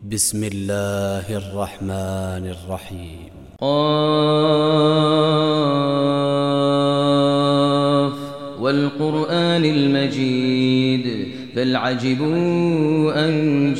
بسم الله الرحمن الرحيم. قاف والقرآن المجيد بل عجبوا أن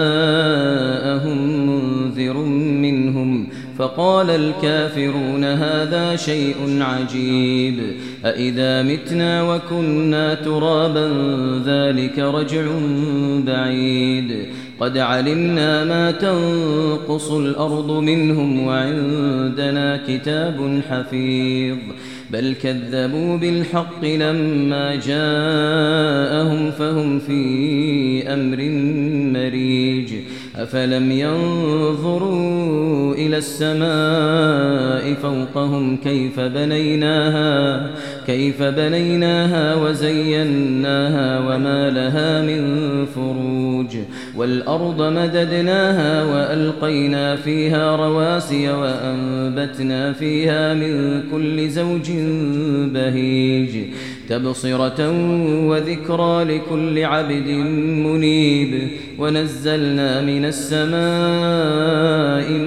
جاءهم منذر منهم فقال الكافرون هذا شيء عجيب أإذا متنا وكنا ترابا ذلك رجع بعيد قد علمنا ما تنقص الأرض منهم وعندنا كتاب حفيظ بل كذبوا بالحق لما جاءهم فهم في أمر مريج أفلم ينظروا إلى السماء فوقهم كيف بنيناها وزيناها وما لها من فروج والأرض مددناها وألقينا فيها رواسي وأنبتنا فيها من كل زوج بهيج تبصرة وذكرى لكل عبد منيب ونزلنا من السماء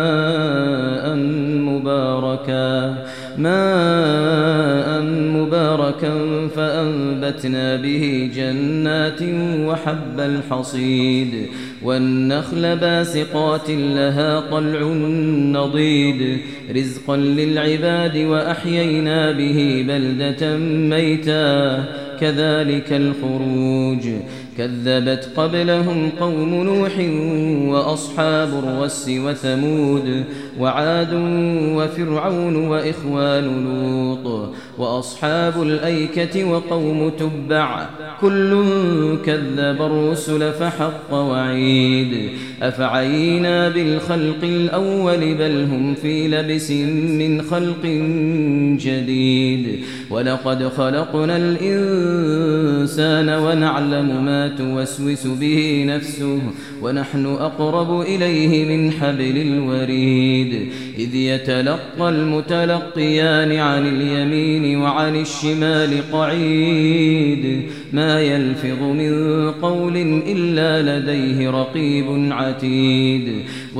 ماء مباركا فأنبتنا به جنات وحب الحصيد والنخل باسقات لها طلع نضيد رزقا للعباد وأحيينا به بلدة ميتا كذلك الخروج كذبت قبلهم قوم نوح وأصحاب الرس وثمود وعاد وفرعون وإخوان لوط وأصحاب الأيكة وقوم تبع كل كذب الرسل فحق وعيد أفعينا بالخلق الأول بل هم في لبس من خلق جديد ولقد خلقنا الإنسان ونعلم ما توسوس به نفسه ونحن أقرب إليه من حبل الوريد إذ يتلقى المتلقيان عن اليمين وعن الشمال قعيد ما يلفظ من قول إلا لديه رقيب عتيد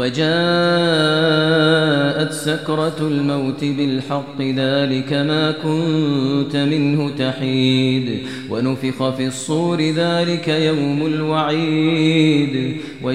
وجاءت سكرة الموت بالحق ذلك ما كنت منه تحيد ونفخ في الصور ذلك يوم الوعيد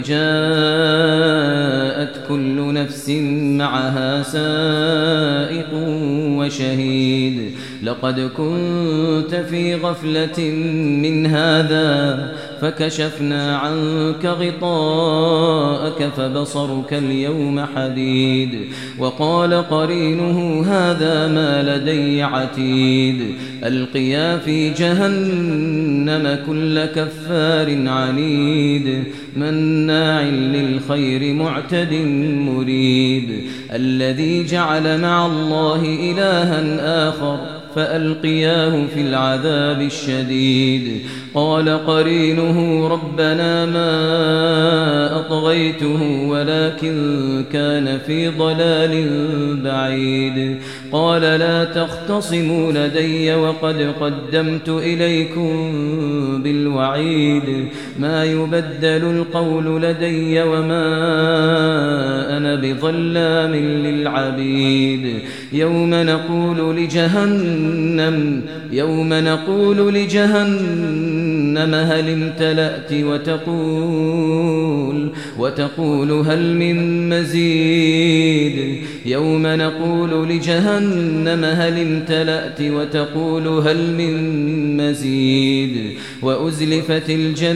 وجاءت كل نفس معها سائق وشهيد لقد كنت في غفلة من هذا فكشفنا عنك غطاءك فبصرك اليوم حديد وقال قرينه هذا ما لدي عتيد ألقيا في جهنم كل كفار عنيد مناع للخير معتد مريب الذي جعل مع الله إلها آخر فألقياه في العذاب الشديد قال قرينه ربنا ما أطغيته ولكن كان في ضلال بعيد قال لا تختصموا لدي وقد قدمت إليكم بالوعيد ما يبدل القول لدي وما أنا بظلام للعبيد يوم نقول لجهنم هل امتلأت وتقول هل من مزيد يوم نقول لجهنم هل امتلأت وتقول هل من مزيد وأزلفت الجنة